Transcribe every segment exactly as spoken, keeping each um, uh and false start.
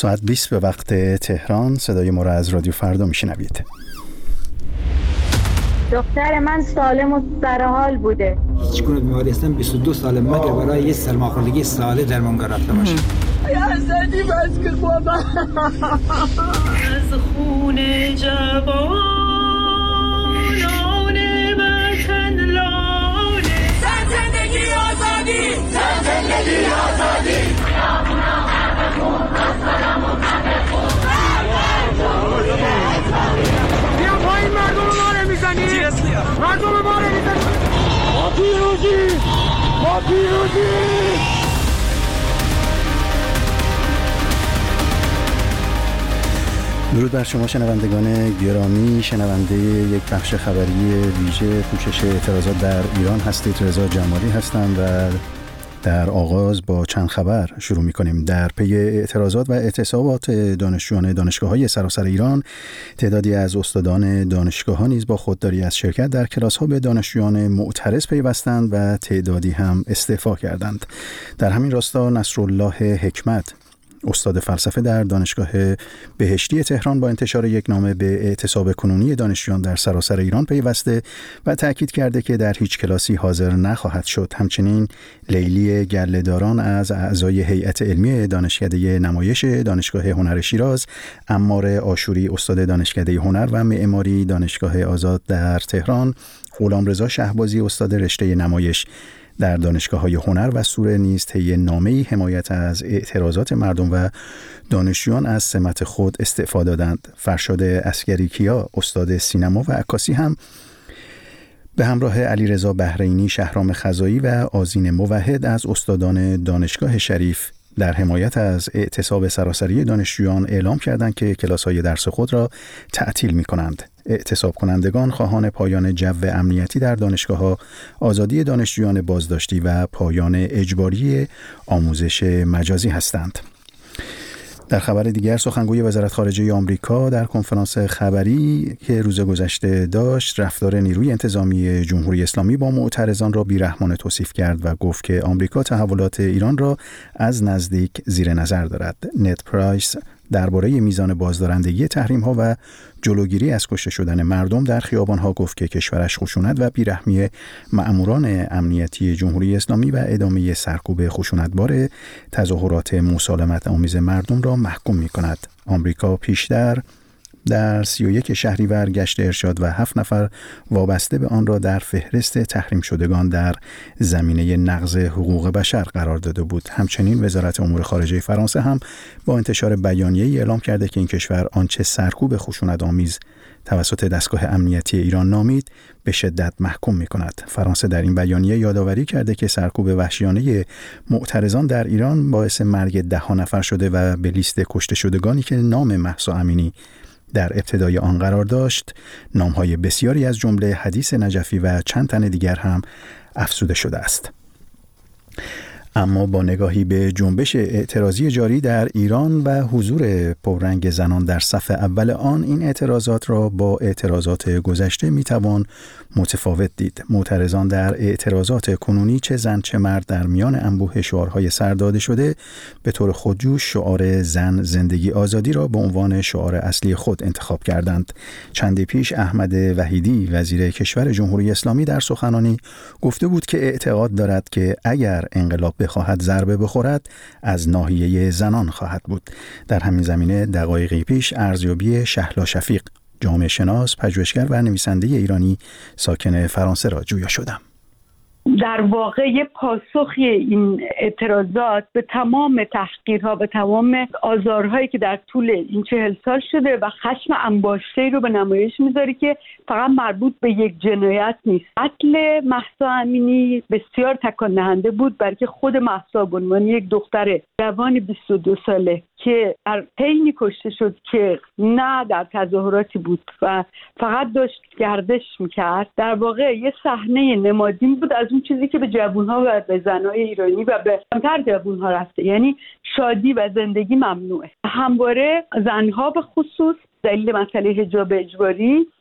ساعت بیست به وقت تهران. صدای ما را از رادیو فردا میشنوید. دختر من سالم و سرحال بوده. هیچ گونه بیماری هستم بیست و دو سال مگر برای یه سرماخوردگی ساله درمانگاه رفته باشه. یا زدی بس که بابا از خون جوانان وطن لاله. زن زندگی آزادی، زن زندگی آزادی. بیا پایین، مردم ما رو میزنی، مردم ما رو میزنی. ما پیروزی، ما پیروزی. درود بر شما شنوندگان گرامی، شنونده یک بخش خبری ویژه پوشش اعتراضات در ایران هستید. رضا جمالی هستم و در آغاز با چند خبر شروع می‌کنیم. در پی اعتراضات و اعتصابات دانشجویان دانشگاه‌های سراسر ایران، تعدادی از استادان دانشگاه‌ها نیز با خودداری از شرکت در کلاس‌ها به دانشجویان معترض پیوستند و تعدادی هم استعفا کردند. در همین راستا نصرالله حکمت، استاد فلسفه در دانشگاه بهشتی تهران، با انتشار یک نامه به اعتصاب کنونی دانشجویان در سراسر ایران پیوسته و تأکید کرده که در هیچ کلاسی حاضر نخواهد شد. همچنین لیلی گله‌داران از اعضای هیئت علمی دانشکده نمایش دانشگاه هنر شیراز، عمار آشوری استاد دانشکده هنر و معماری دانشگاه آزاد در تهران، غلامرضا شهبازی استاد رشته نمایش در دانشگاه‌های هنر و سوره نیز طی نامه‌ای حمایت از اعتراضات مردم و دانشجویان از سمت خود استعفا دادند. فرشاد عسگری کیا استاد سینما و عکاسی هم به همراه علیرضا بحرینی، شهرام خزایی و آذین موحد از استادان دانشگاه شریف در حمایت از اعتصاب سراسری دانشجویان اعلام کردند که کلاس‌های درس خود را تعطیل می‌کنند. اعتصاب کنندگان خواهان پایان جو امنیتی در دانشگاه‌ها، آزادی دانشجویان بازداشتی و پایان اجباری آموزش مجازی هستند. در خبر دیگر، سخنگوی وزارت خارجه آمریکا در کنفرانس خبری که روز گذشته داشت، رفتار نیروی انتظامی جمهوری اسلامی با معترضان را بی‌رحمانه توصیف کرد و گفت که آمریکا تحولات ایران را از نزدیک زیر نظر دارد. نت پرایس درباره میزان بازدارندگی تحریم‌ها و جلوگیری از کشته شدن مردم در خیابان‌ها گفت که کشورش خشونت و بیرحمی مأموران امنیتی جمهوری اسلامی و ادامه سرکوب خشونتبار تظاهرات مسالمت آمیز مردم را محکوم می‌کند. آمریکا پیشتر در سی و یک شهریور گشت ارشاد و هفت نفر وابسته به آن را در فهرست تحریم شدگان در زمینه نقض حقوق بشر قرار داده بود. همچنین وزارت امور خارجه فرانسه هم با انتشار بیانیه‌ای اعلام کرده که این کشور آنچه سرکوب خشونت‌آمیز توسط دستگاه امنیتی ایران نامید به شدت محکوم می‌کند. فرانسه در این بیانیه یادآوری کرده که سرکوب وحشیانه معترضان در ایران باعث مرگ ده ها نفر شده و به لیست کشته شدگانی که نام مهسا امینی در ابتدای آن قرار داشت، نام‌های بسیاری از جمله حدیث نجفی و چند تن دیگر هم افزوده شده است. اما با نگاهی به جنبش اعتراضی جاری در ایران و حضور پررنگ زنان در صف اول آن، این اعتراضات را با اعتراضات گذشته میتوان متفاوت دید. معترضان در اعتراضات کنونی چه زن چه مرد در میان انبوه شعارهای سر داده شده به طور خودجوش شعار زن زندگی آزادی را به عنوان شعار اصلی خود انتخاب کردند. چندی پیش احمد وحیدی وزیر کشور جمهوری اسلامی در سخنانی گفته بود که اعتقاد دارد که اگر انقلاب بخواهد ضربه بخورد از ناحیه زنان خواهد بود. در همین زمینه دقایقی پیش ارزیابی شهلا شفیق، جامعه شناس، پژوهشگر و نویسنده ایرانی ساکن فرانسه را جویا شدم. در واقع یه پاسخی این اعتراضات به تمام تحقیرها و تمام آزارهایی که در طول این چهل سال شده و خشم انباشته‌ای رو به نمایش میذاره که فقط مربوط به یک جنایت نیست. قتل مهسا امینی بسیار تکان دهنده بود، برای که خود مهسا به عنوان یک دختر جوان بیست و دو ساله که در حینی کشته شد که نه در تظاهراتی بود و فقط داشت گردش میکرد، در واقع یه صحنه نمادین بود از اون چیزی که به جوانها و به زنای ایرانی و به کمتر جوانها رفته، یعنی شادی و زندگی ممنوعه. همواره زنها به خصوص دلیل مسئله حجاب اجباری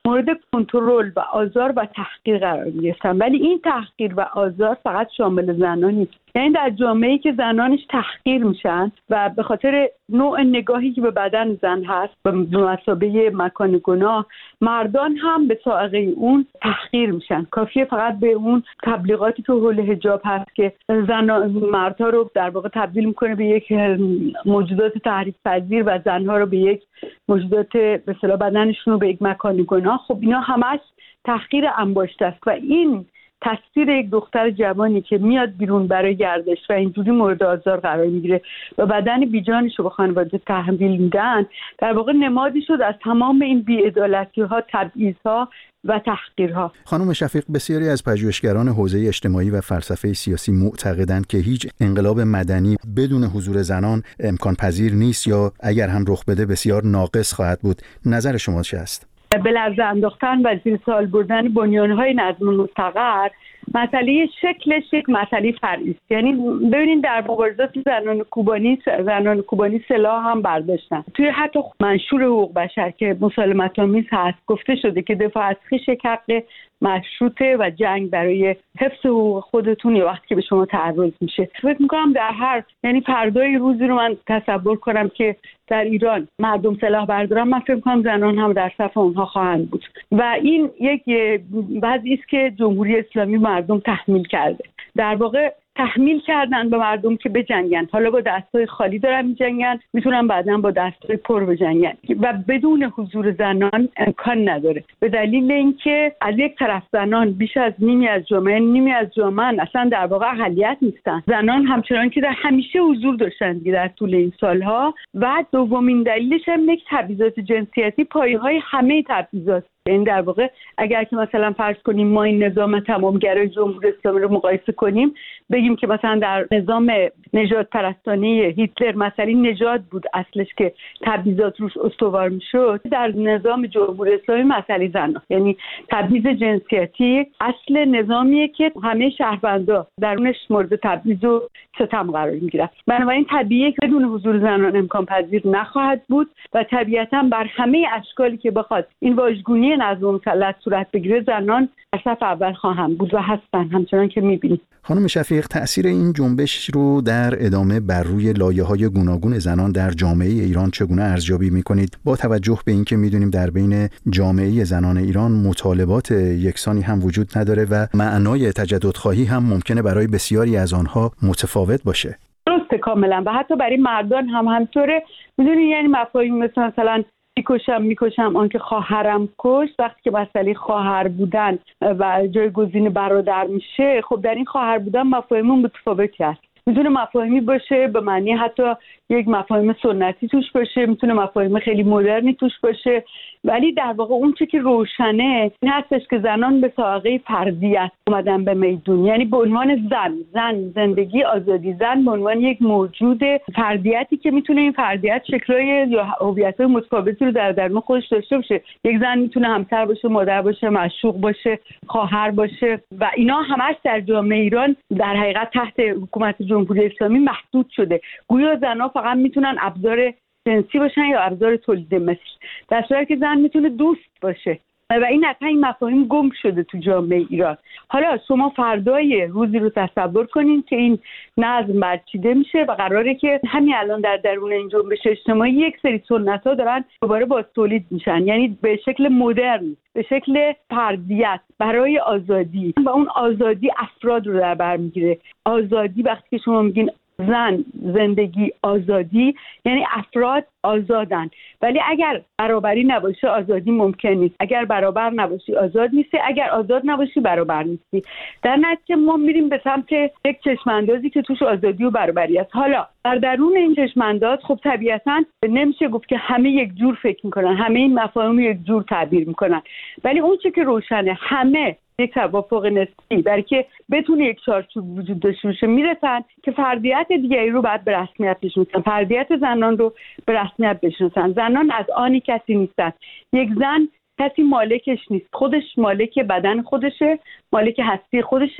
مورد کنترل و آزار و تحقیر قرار می‌گرفتن. ولی این تحقیر و آزار فقط شامل زنان نیست. یعنی در جامعه‌ای که زنانش تحقیر میشن و به خاطر نوع نگاهی که به بدن زن هست به مثابه مکان گناه، مردان هم به سائقه اون تحقیر میشن. کافیه فقط به اون تبلیغاتی که حول حجاب هست که زن مردها رو در واقع تبدیل میکنه به یک موجودات تحریک پذیر و زنها رو به یک موجودات به اصطلاح بدنشون رو به یک مکان گناه. خب اینا همش تحقیر انباشته است و این تصویر یک دختر جوانی که میاد بیرون برای گردش و اینجوری مورد آزار قرار میگیره و بدن بیجانش رو به خانواده تحویل میدن، در واقع نمادی شد از تمام این بی‌عدالتی‌ها، تبعیض‌ها و تحقیرها. خانم شفیق، بسیاری از پژوهشگران حوزه اجتماعی و فلسفه سیاسی معتقدند که هیچ انقلاب مدنی بدون حضور زنان امکان پذیر نیست یا اگر هم رخ بده بسیار ناقص خواهد بود. نظر شما چه است؟ به لرزه انداختن و زیر سوال بردن بنیان‌های نظم مستقر مسئله شکلش یک مسئله فرعی است. یعنی ببینید در مبارزات زنان کوبانی زنان کوبانی سلاح هم برداشتن. توی حتی منشور حقوق بشر که مسالمت‌آمیز هست گفته شده که دفاع از خویش یک حق مشروطه و جنگ برای حفظ حقوق خودتون یا وقتی که به شما تعرض میشه. فکر می‌کنم در هر یعنی فردای روزی رو من تصور کنم که در ایران مردم سلاح بردارن، من فکر می‌کنم زنان هم در صف اونها خواهند بود و این یک وضعی است که جمهوری اسلامی مردم تحمیل کرده. در واقع تحمیل کردن به مردم که بجنگن. حالا با دستای خالی دارن میجنگن، میتونن بعداً با دستای پر بجنگن و بدون حضور زنان امکان نداره. به دلیل اینکه از یک طرف زنان بیش از نیمی از جامعه نیمی از جامعه اصلا در واقع اقلیت نیستن. زنان همچنان که در همیشه حضور داشتن در طول این سالها و دومین دلیلش هم یک تبعیضات جنسیتی پایه‌های همه تبعیضات. این در واقع اگر که مثلا فرض کنیم ما این نظام تمامگرای جمهوری اسلامی رو مقایسه کنیم، بگیم که مثلا در نظام نژاد پرستانه هیتلر مسئله نژاد بود اصلش که تبعیضات روش استوار میشد، در نظام جمهوری اسلامی مسئله زن، یعنی تبعیض جنسیتی اصل نظامیه که همه شهروندان درونش مورد تبعیض و ستم قرار میگیرن. بنابراین طبیعیه که بدون حضور زنان امکان پذیر نخواهد بود و طبیعتاً بر همه اشکالی که بخواد این واژگونی نظم مسلط صورت بگیره زنان در صف اول خواهند بود و هستن همچنان که می‌بینید. خانم شفیق، تأثیر این جنبش رو در ادامه بر روی لایه‌های گوناگون زنان در جامعه ایران چگونه ارزیابی می‌کنید؟ با توجه به اینکه می‌دونیم در بین جامعه زنان ایران مطالبات یکسانی هم وجود نداره و معنای تجددخواهی هم ممکنه برای بسیاری از آنها متفاوت باشه. درسته کاملا و حتی برای مردان هم همطوره. می‌دونید یعنی مفاهیم مثل مثلا میکشم میکشم آنکه خواهرم کشت، وقتی که مسئله خواهر بودن و جایگزین برادر میشه، خب در این خواهر بودن مفاهیم متفاوتی هست. میتونه مفاهیمی باشه به معنی حتی یک مفاهیم سنتی توش باشه، میتونه مفاهیم خیلی مدرنی توش باشه، ولی در واقع اون چیزی که روشنه این هستش که زنان به سائقه فردیت اومدن به میدون، یعنی به عنوان زن زن زندگی آزادی، زن به عنوان یک موجود فردیتی که میتونه این فردیت شکل‌های یا هویت‌های متفاوتی رو در درون خودش داشته باشه. یک زن میتونه همسر باشه، مادر باشه، معشوق باشه، خواهر باشه و اینا همش در جامعه ایران در حقیقت تحت حکومت جمهوری اسلامی محدود شده. گویا زن‌ها فقط میتونن ابزار جنسی باشن یا ابزار تولید مثل، در صورتی که زن میتونه دوست باشه و این اصلا این مفاهیم گم شده تو جامعه ایران. حالا شما فردای روزی رو تصور کنین که این نظم برچیده میشه و قراره که همین الان در درون این جنبش اجتماعی یک سری سنت‌ها دارن دوباره باز تولید میشن، یعنی به شکل مدرن، به شکل فردیت برای آزادی و اون آزادی افراد رو در بر میگیره. آزادی وقتی که شما میگین زن زندگی آزادی یعنی افراد آزادن، ولی اگر برابری نباشه آزادی ممکن نیست. اگر برابر نباشی آزاد نیستی، اگر آزاد نباشی برابر نیستی. در نتیجه ما میریم به سمت یک چشماندازی که توش آزادی و برابری است. حالا در درون این چشمانداز خب طبیعتاً نمیشه گفت که همه یک جور فکر میکنن، همه این مفاهیم یک جور تعبیر میکنن، ولی اون چیزی که روشنه همه یک توافق نسبی برای که بتونه یک چارچوب وجود داشته باشه میرسن که فردیت دیگری رو بعد به رسمیت بشناسن، فردیت زنان رو به رسمیت بشناسن. زنان از آنی کسی نیستن. یک زن کسی مالکش نیست، خودش مالک بدن خودشه، مالک هستی خودشه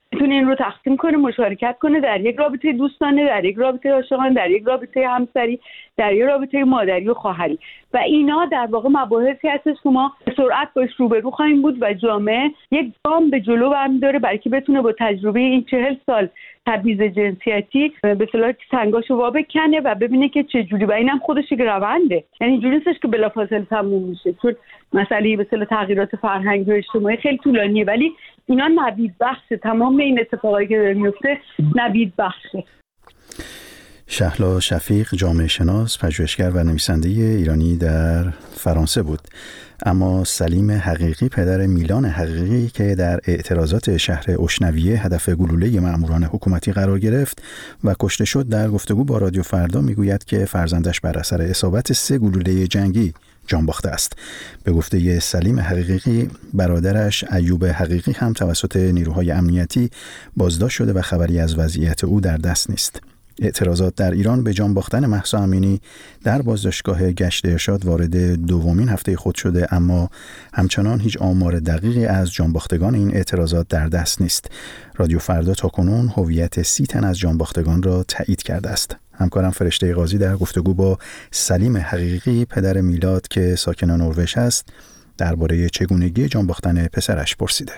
میتونه این رو تقسیم کنه، مشارکت کنه در یک رابطه دوستانه، در یک رابطه عاشقانه، در یک رابطه همسری، در یک رابطه مادری و خواهری. و اینا در واقع مباحثی هست که ما به سرعت باش روبرو خواهیم بود و جامعه یک گام به جلو برمی‌داره برای که بتونه با تجربه این چهل سال تبعیض جنسیتی به اصطلاح سنگاشو وا بکنه و ببینه که چه جوری. و اینم خودش یک رونده، یعنی اینجوری نیستش که بلافاصله تموم میشه، چون مسئله به اصطلاح تغییرات فرهنگی و اجتماعی خیلی طولانیه، ولی اینا نوید بخشه. تمام این اتفاقایی که داره میفته نوید بخشه. شهلا شفیق، جامعه شناس، پژوهشگر و نویسنده ایرانی در فرانسه بود. اما سلیم حقیقی، پدر میلان حقیقی که در اعتراضات شهر اشنویه هدف گلوله مأموران حکومتی قرار گرفت و کشته شد، در گفتگو با رادیو فردا میگوید که فرزندش بر اثر اصابت سه گلوله جنگی جان باخته است. به گفته سلیم حقیقی، برادرش ایوب حقیقی هم توسط نیروهای امنیتی بازداشت شده و خبری از وضعیت او در دست نیست. اعتراضات در ایران به جان باختن مهسا امینی در بازداشتگاه گشت ارشاد وارد دومین هفته خود شده، اما همچنان هیچ آمار دقیقی از جان باختگان این اعتراضات در دست نیست. رادیو فردا تاکنون هویت سی تن از جان باختگان را تایید کرده است. همکارم فرشته قاضی در گفتگو با سلیم حقیقی، پدر میلاد که ساکن نروژ است، درباره چگونگی جان باختن پسرش پرسیده.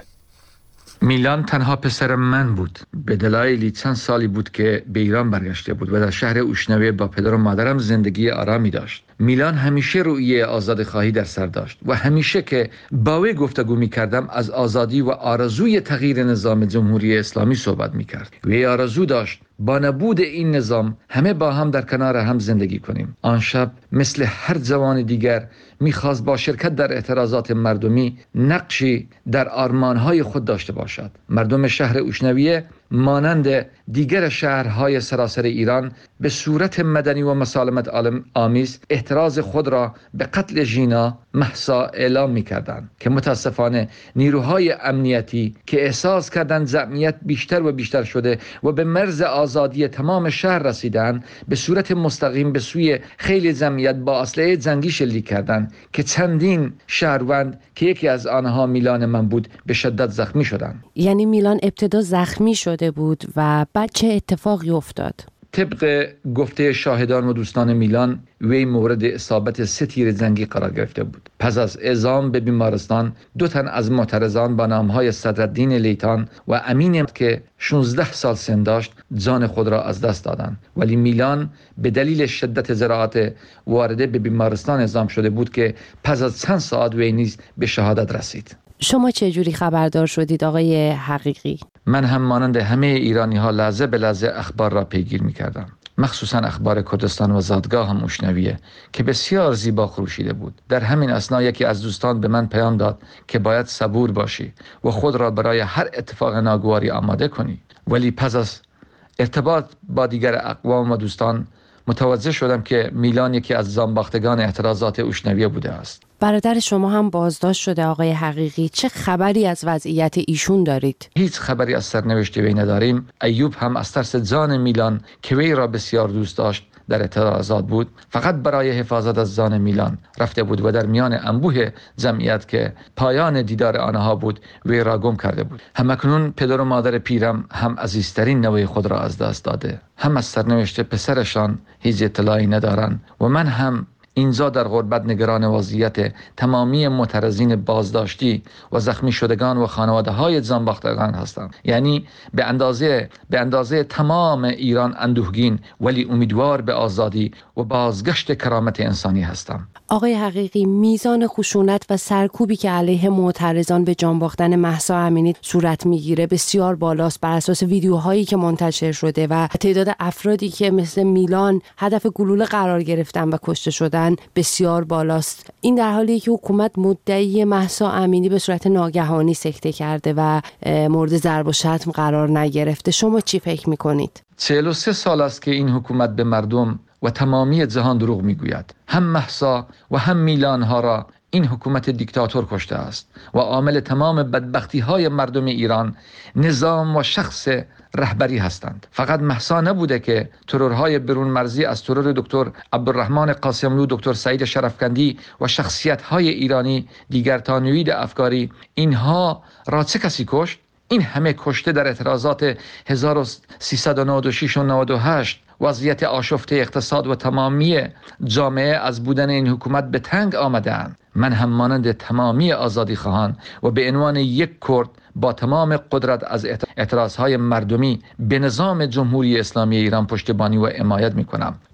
میلان تنها پسر من بود. به دلایلی چند سالی بود که به ایران برگشته بود و در شهر اشنویه با پدر و مادرم زندگی آرامی داشت. میلان همیشه رویه آزاد خواهی در سر داشت و همیشه که با وی گفتگو می کردم از آزادی و آرزوی تغییر نظام جمهوری اسلامی صحبت می کرد. وی آرزو داشت با نبود این نظام همه با هم در کنار هم زندگی کنیم. آن شب مثل هر جوان دیگر میخواست با شرکت در اعتراضات مردمی نقشی در آرمانهای خود داشته باشد. مردم شهر اشنویه مانند دیگر شهرهای سراسر ایران به صورت مدنی و مسالمت آمیز اعتراض خود را به قتل ژینا مهسا اعلام می‌کردند که متاسفانه نیروهای امنیتی که احساس کردند جمعیت بیشتر و بیشتر شده و به مرز آزادی تمام شهر رسیدند، به صورت مستقیم به سوی خیلی جمعیت با اسلحه جنگی شلیک کردند که چندین شهروند که یکی از آنها میلان من بود به شدت زخمی شدند. یعنی میلان ابتدا زخمی شده بود و بعد چه اتفاقی افتاد؟ طبق گفته شاهدان و دوستان میلان، وی مورد اصابت سه تیر جنگی قرار گرفته بود. پس از اعزام به بیمارستان، دو تن از معترضان با نامهای صدرالدین لیتان و امین که شانزده سال سن داشت جان خود را از دست دادند، ولی میلان به دلیل شدت جراحات وارده به بیمارستان اعزام شده بود که پس از چند ساعت وی نیز به شهادت رسید. شما چه جوری خبردار شدید آقای حقیقی؟ من هم مانند همه ایرانی ها لحظه به لحظه اخبار را پیگیر می کردم، مخصوصا اخبار کردستان و زادگاه هم اشنویه که بسیار زیبا خروشیده بود. در همین اثنا یکی از دوستان به من پیام داد که باید صبور باشی و خود را برای هر اتفاق ناگواری آماده کنی. ولی پس از ارتباط با دیگر اقوام و دوستان متوجه شدم که میلان یکی از جانباختگان اعتراضات اشنویه بوده است. برادر شما هم بازداشت شده آقای حقیقی. چه خبری از وضعیت ایشون دارید؟ هیچ خبری از سرنوشت وی نداریم. ایوب هم از ترس جان میلان که وی را بسیار دوست داشت در اعتراضات بود، فقط برای حفاظت از جان میلان رفته بود و در میان انبوه جمعیت که پایان دیدار آنها بود وی را گم کرده بود. همکنون پدر و مادر پیرم هم عزیزترین نوه خود را از دست داده. هم از سرنوشت پسرشان هیچ اطلاعی ندارند و من هم اینجا در غربت نگران وضعیت تمامی معترضین بازداشتی و زخمی شدگان و خانواده های جانباختگان هستم. یعنی به اندازه به اندازه تمام ایران اندوهگین ولی امیدوار به آزادی و بازگشت کرامت انسانی هستم. آقای حقیقی، میزان خشونت و سرکوبی که علیه معترضان به جان باختن مهسا امینی صورت میگیره بسیار بالاست. بر اساس ویدیوهایی که منتشر شده و تعداد افرادی که مثل میلان هدف گلوله قرار گرفتن و کشته شدن بسیار بالاست. این در حالیه که حکومت مدعی مهسا امینی به صورت ناگهانی سکته کرده و مورد ضرب و شتم قرار نگرفته. شما چی فکر میکنید؟ چهل و سه سال است که این حکومت به مردم و تمامی جهان دروغ میگوید. هم مهسا و هم میلان ها را این حکومت دیکتاتور کشته است و عامل تمام بدبختی های مردم ایران نظام و شخص رهبری هستند. فقط مهسا نبوده که ترورهای برون مرزی از ترور دکتر عبدالرحمن قاسمیلو، دکتر سعید شرفکندی و شخصیت‌های ایرانی دیگر تا نوید افکاری، اینها را چه کسی کشت؟ این همه کشته در اعتراضات هزار و سیصد و نود و شش و نود و هشت، وضعیت آشفته اقتصاد و تمامی جامعه از بودن این حکومت به تنگ آمدند. من هم مانند تمامی آزادی خواهان و به عنوان یک کرد با تمام قدرت از اعتراضهای مردمی به نظام جمهوری اسلامی ایران پشتیبانی و حمایت می کنم.